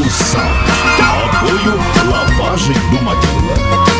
Produção. Apoio Lavagem do Maquila.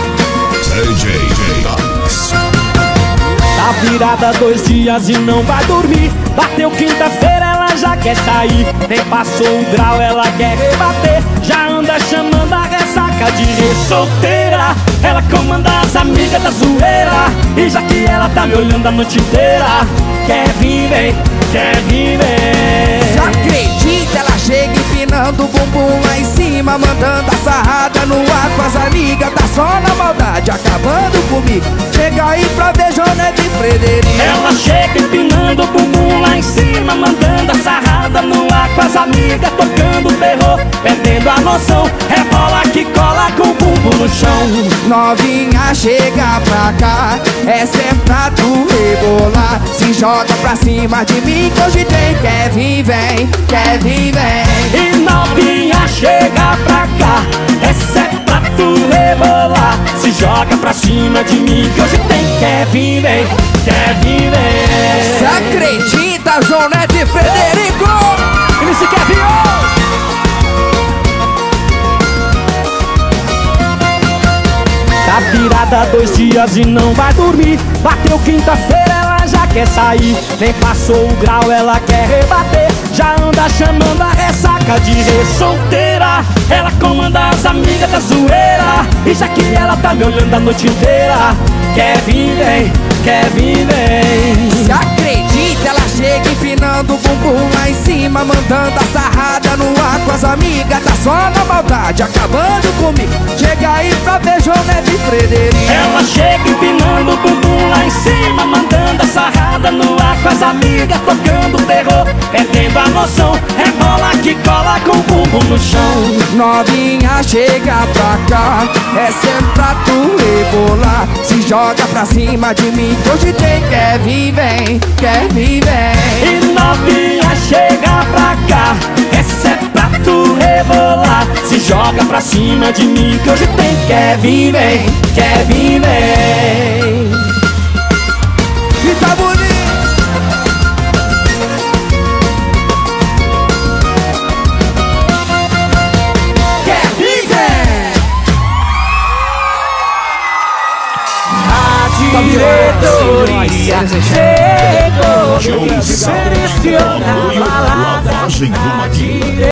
DJ Alex. Tá virada 2 dias e não vai dormir. Bateu quinta-feira, ela já quer sair. Nem passou o grau, ela quer rebater. Já anda chamando a ressaca de solteira. Ela comanda as amigas da zoeira. E já que ela tá me olhando a noite inteira, quer vir, vem, quer vir, vem. Você acredita? Ela chega empinando o bumbum lá em cima, mandando a sarrada no ar com as amigas. Tá só na maldade, acabando comigo. Chega aí pra ver Jonete e Frederico. Ela chega empinando o bumbum lá em cima, mandando a sarrada no ar com as amigas, tocando terror, perdendo a noção. Rebola que cola com o bumbum no chão. Novinha, chega pra cá, essa é pra tu rebolar. Se joga pra cima de mim que hoje tem. Quer vir, vem, quer vir, vem. E novinha, chega pra cá, essa é pra tu rebolar. Se joga pra cima de mim que hoje tem. Quer vir, vem, quer vir, vem. Você acredita, Jonete e Frederico? Ele se quer vir, Tá virada 2 dias e não vai dormir. Bateu quinta-feira, ela já quer sair. Nem passou o grau, ela quer rebater. Já anda chamando a ressaca de solteira. Ela comanda as amigas da zoeira. E já que ela tá me olhando a noite inteira, quer vir, vem, quer vir, vem. Você acredita? Ela chega empinando o bumbum lá em cima, mandando a sarrada no ar com as amigas. Tá só na maldade, acabando comigo. Chega aí pra ver Jonete e Frederico. Ela chega empinando o bumbum lá em cima, mandando a sarrada no ar com as amigas, tocando terror, perdendo a noção. Rebola que cola com o bumbum no chão. Novinha, chega pra cá, essa é pra tu rebolar. Se joga pra cima de mim que hoje tem. Quer vir, vem, quer vir, vem. E novinha, chega pra cá, essa é pra tu rebolar. Se joga pra cima de mim que hoje tem. Quer vir, vem, quer vir, vem. E tá bonito. Quer vir, vem. A diretoria chegou, Joe Sound. seleciona a Apoio balada. Lavagem do Maquila.